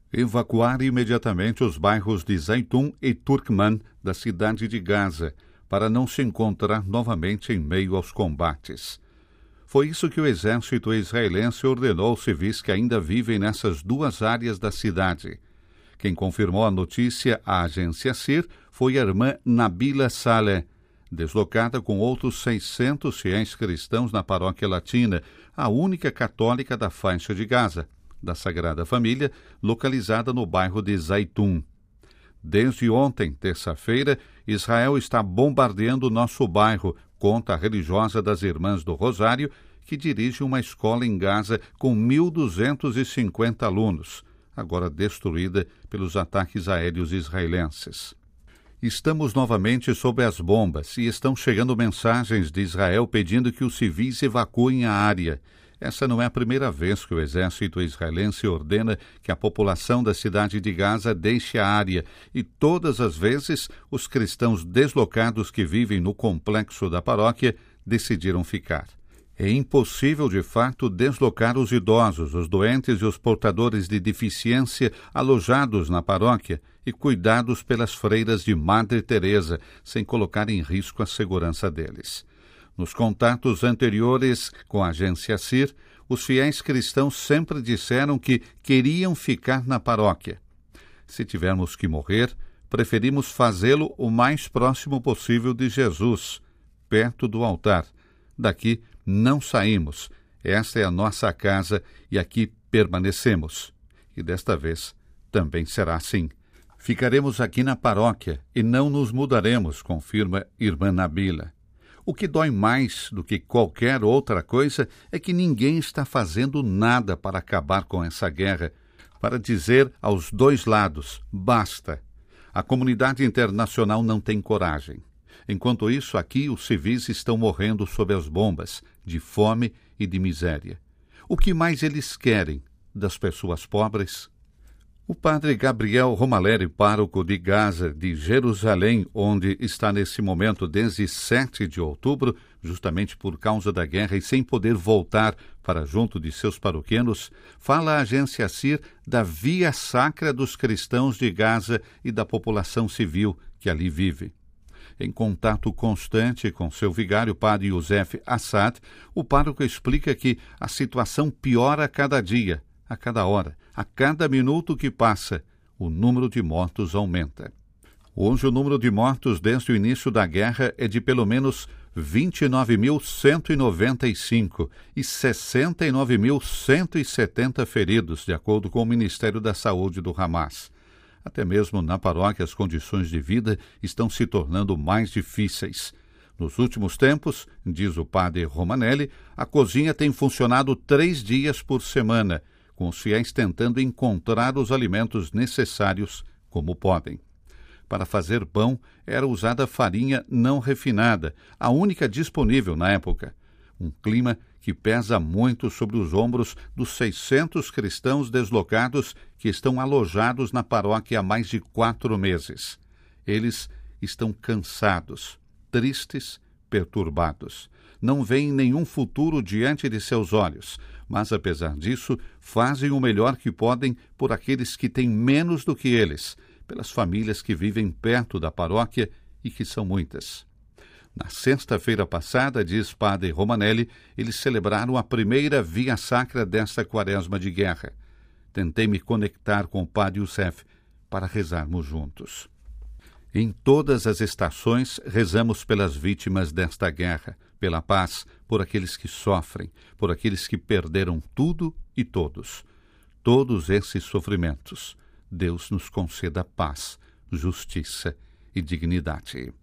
Evacuar imediatamente os bairros de Zaytun e Turkman da cidade de Gaza, para não se encontrar novamente em meio aos combates. Foi isso que o exército israelense ordenou aos civis que ainda vivem nessas duas áreas da cidade. Quem confirmou a notícia à agência SIR foi a irmã Nabila Saleh, deslocada com outros 600 fiéis cristãos na paróquia latina, a única católica da faixa de Gaza, da Sagrada Família, localizada no bairro de Zaytun. Desde ontem, terça-feira, Israel está bombardeando nosso bairro, conta a religiosa das Irmãs do Rosário, que dirige uma escola em Gaza com 1.250 alunos, agora destruída pelos ataques aéreos israelenses. Estamos novamente sob as bombas e estão chegando mensagens de Israel pedindo que os civis evacuem a área. Essa não é a primeira vez que o exército israelense ordena que a população da cidade de Gaza deixe a área, e todas as vezes os cristãos deslocados que vivem no complexo da paróquia decidiram ficar. É impossível, de fato, deslocar os idosos, os doentes e os portadores de deficiência alojados na paróquia e cuidados pelas freiras de Madre Teresa, sem colocar em risco a segurança deles. Nos contatos anteriores com a agência SIR, os fiéis cristãos sempre disseram que queriam ficar na paróquia. Se tivermos que morrer, preferimos fazê-lo o mais próximo possível de Jesus, perto do altar. Daqui não saímos. Esta é a nossa casa e aqui permanecemos. E desta vez também será assim. Ficaremos aqui na paróquia e não nos mudaremos, confirma irmã Nabila. O que dói mais do que qualquer outra coisa é que ninguém está fazendo nada para acabar com essa guerra, para dizer aos dois lados, basta. A comunidade internacional não tem coragem. Enquanto isso, aqui os civis estão morrendo sob as bombas, de fome e de miséria. O que mais eles querem das pessoas pobres? O padre Gabriel Romaleri, pároco de Gaza, de Jerusalém, onde está nesse momento desde 7 de outubro, justamente por causa da guerra e sem poder voltar para junto de seus paroquianos, fala à agência SIR da via sacra dos cristãos de Gaza e da população civil que ali vive. Em contato constante com seu vigário, padre Youssef Assad, o pároco explica que a situação piora a cada dia, a cada hora, a cada minuto que passa, o número de mortos aumenta. Hoje o número de mortos desde o início da guerra é de pelo menos 29.195 e 69.170 feridos, de acordo com o Ministério da Saúde do Hamas. Até mesmo na paróquia as condições de vida estão se tornando mais difíceis. Nos últimos tempos, diz o padre Romanelli, a cozinha tem funcionado 3 dias por semana, com os fiéis tentando encontrar os alimentos necessários como podem. Para fazer pão era usada farinha não refinada, a única disponível na época. Um clima que pesa muito sobre os ombros dos 600 cristãos deslocados que estão alojados na paróquia há mais de 4 meses. Eles estão cansados, tristes, perturbados. Não veem nenhum futuro diante de seus olhos, mas, apesar disso, fazem o melhor que podem por aqueles que têm menos do que eles, pelas famílias que vivem perto da paróquia e que são muitas. Na sexta-feira passada, diz padre Romanelli, eles celebraram a primeira via sacra desta quaresma de guerra. Tentei me conectar com o padre Youssef para rezarmos juntos. Em todas as estações, rezamos pelas vítimas desta guerra, pela paz, por aqueles que sofrem, por aqueles que perderam tudo e todos. Todos esses sofrimentos, Deus nos conceda paz, justiça e dignidade.